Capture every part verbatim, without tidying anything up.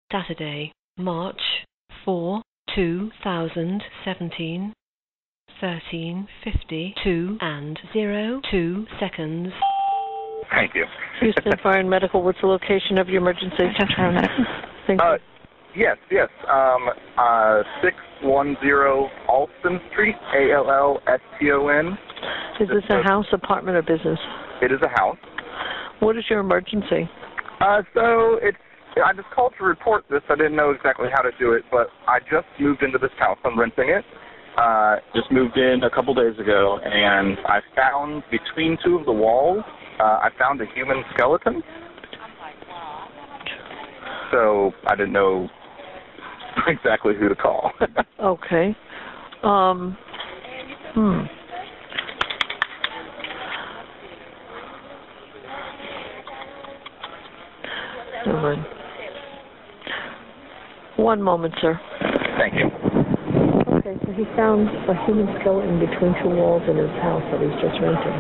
Saturday, March fourth, two thousand seventeen, thirteen fifty-two and zero two seconds. Thank you. Houston Fire and Medical, what's the location of your emergency? Houston Fire and Medical. Thank Uh, you. yes, yes. Um, uh, six one zero Alston Street, A L L S T O N. Is this a house, apartment, or business? It is a house. What is your emergency? Uh, so it's, I just called to report this. I didn't know exactly how to do it, but I just moved into this house. I'm renting it. Uh, just moved in a couple days ago, and I found between two of the walls, uh, I found a human skeleton. So I didn't know exactly who to call. Okay. Um, hmm. Never mind. One moment, sir. Thank you. Okay, so he found a human skeleton between two walls in his house that he's just renting.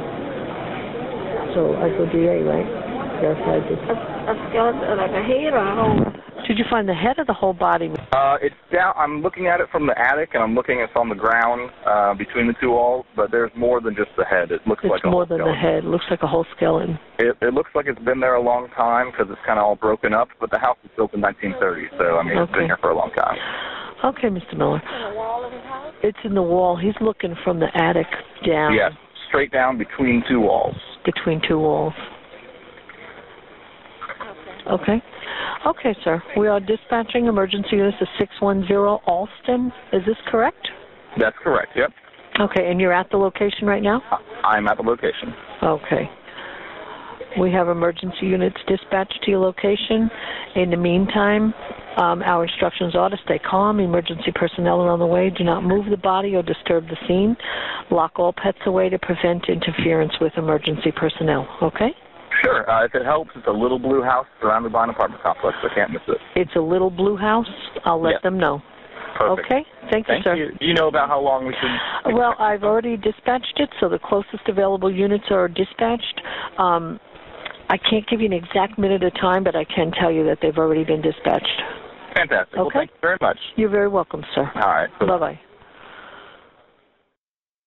So I go D A, right? Verified this. A, a skeleton, like a head or a whole? Did you find the head or the whole body? Uh, it's down. I'm looking at it from the attic, and I'm looking it's on the ground uh, between the two walls. But there's more than just the head. It looks It's like a more whole than skeleton. the head. It looks like a whole skeleton. It, it looks like it's been there a long time because it's kind of all broken up. But the house was built in nineteen thirty, so I mean it's Okay. been here for a long time. Okay, Mister Miller. In the wall of his house? It's in the wall. He's looking from the attic down. Yes, straight down between two walls. Between two walls. Okay. Okay, sir. We are dispatching emergency units to six one zero Alston. Is this correct? That's correct. Yep. Okay, and you're at the location right now? I'm at the location. Okay. We have emergency units dispatched to your location. In the meantime, um, our instructions are to stay calm. Emergency personnel are on the way. Do not move the body or disturb the scene. Lock all pets away to prevent interference with emergency personnel. Okay? Sure. Uh, if it helps, it's a little blue house surrounded by an apartment complex. I can't miss it. It's a little blue house. I'll let Yes. them know. Perfect. Okay? Thank you, Thank sir. you. Do you know about how long we should? Well, I've already dispatched it, so the closest available units are dispatched. Um, I can't give you an exact minute of time, but I can tell you that they've already been dispatched. Fantastic. Well, Okay. thank you very much. You're very welcome, sir. All right. Bye-bye.